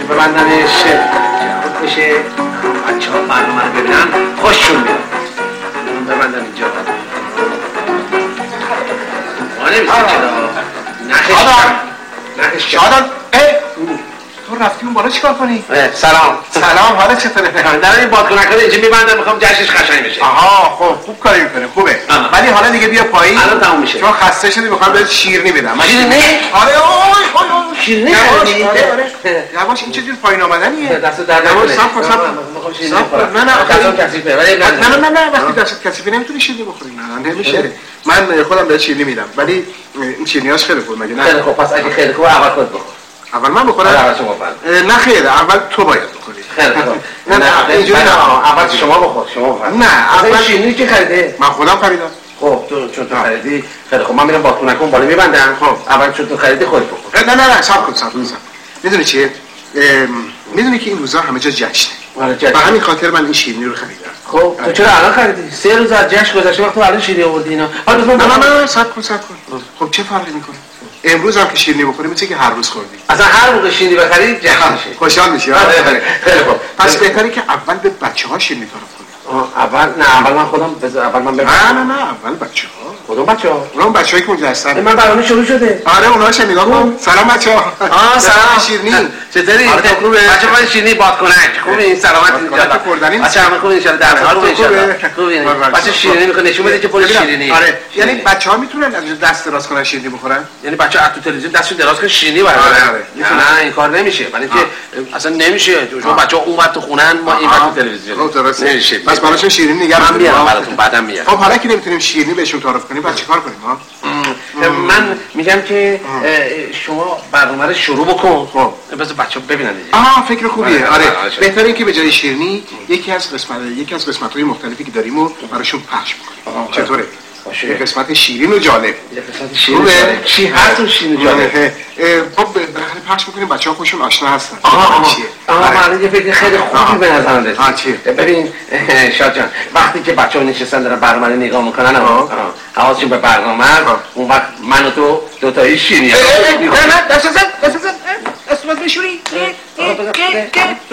ببندنش خوب بشه بچه ها برنامه رو ببینن خوششون میاد ببندن اینجا ما نمیسیم چرا نخش شادان تو رفتی اون بالا چیکار کنی؟ سلام حالا چطوره؟ در این بادکنک‌ها اینجا میبندم میخوام جشنش قشنگ بشه آها خب خوب کاری میکنه خوبه ولی حالا دیگه بیا پایین الان تموم میشه چون خسته شدی میخوام بهت شیرینی بدم شیرینی؟ آره شیرینی یواش این چه جور پایین آمدنیه دست در یواش صبر کن نه وقتی دستت کثیفه نمیتونی شیرینی بخوری نه نمیشه من خودم بهت شیرینی میدم ولی این شیرینیاش خیلی خوبه مگه نه خیلی خوب پس اگه خیلی خوبه اول خود بخور اول من بخورم؟ اول شما بخور نه خیر اول تو باید بخوری خیلی خوب نه اینجوری نه اول شما بخور نه اول شیرینی که خریده من خودم خریدم خب چون تو خریدی خیلی خوب من میرم بادکنکم بالا میبندم خب اول چون تو خریدی خودت بخور نه صبر کن میدونی چیه میدونی که این روزا همه جا جشنه به همین خاطر من این شیرینی رو خریدم خب تو چرا الان خریدی 3 روز از جشن گذشته وقت تو الان شیرینی آوردی اینا نه صبر کن خب چه فرقی میکنه امروز هم که شیرینی بخوری میشه که هر روز خوردی اصلا هر موقع شیرینی بخری جشن میشه خوشحال میشی خیلی خوب پس بهتره که اول به بچه‌ها شیرینی تعارف کنی اول من خودم اول من نه اول بچه‌ها کدوم بچه‌ها اون بچه‌ای که اونجا هستن من برنامه شروع شده آره اونها چه نگاه کن سلام بچه‌ها سلام شیرینی چطوری بچه‌ها شیرینی بادکنک خوبه این سلامت اینجا بچه‌ها خوبه ان شاء الله در حال خوبه بچه‌ها شیرینی میکنه نشون بده که پر شیرینی آره یعنی بچه‌ها میتونن از دست دراز کنن شیرینی بخورن یعنی بچه‌ها تو تلویزیون دستشون دراز کنن شیرینی بردارن نه این کار نمیشه ولی که اصلا نمیشه چون بچه‌ها اونور تو خونن ما این وقت تو تلویزیون درست نمیشه پس براشون شیرینی نگرم من میارم براتون بعدم میارم خب حالا که نمیتونیم شیرینی بهشون تعارف کنیم بعد چیکار کنیم ها من میگم که شما برنامه رو شروع بکن خب بذار بچه‌ها ببینن دیگه فکر خوبیه آره بهتره اینکه به جای شیرینی یکی از قسمت‌های مختلفی که داریم رو براشون پخش بکنیم چطوره یه قسمت شیرین و جالب یه قسمت شیرین چی هست شیرین و جالب خب بالاخره پخش بکنیم بچه‌ها خودشون آشنا هستن چیه من یه فکر خیلی خوبی به نظر رسید چیه ببین شاد جان وقتی که بچه‌ها نشستن دارن برنامه رو نگاه میکنن حواسشون به برنامه اون وقت من و تو دو تایی شیرین نه دست بشوری